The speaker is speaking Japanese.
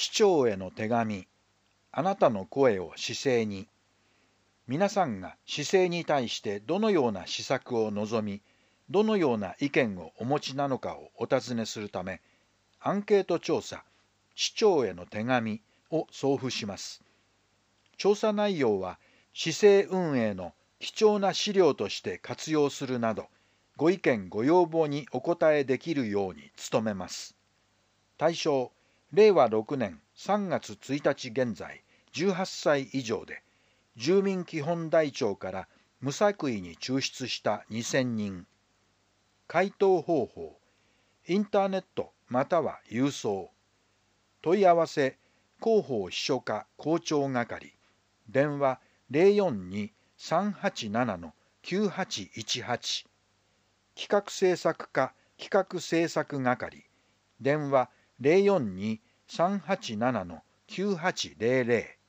市長への手紙。あなたの声を市政に。皆さんが市政に対してどのような施策を望み、どのような意見をお持ちなのかをお尋ねするため、アンケート調査、市長への手紙を送付します。調査内容は市政運営の貴重な資料として活用するなど、ご意見ご要望にお答えできるように努めます。対象、令和6年3月1日現在、18歳以上で、住民基本台帳から無作為に抽出した2000人。回答方法、インターネットまたは郵送。問い合わせ、広報秘書課校長係。電話042-387-9818。企画制作課企画制作係。電話042-387-9800。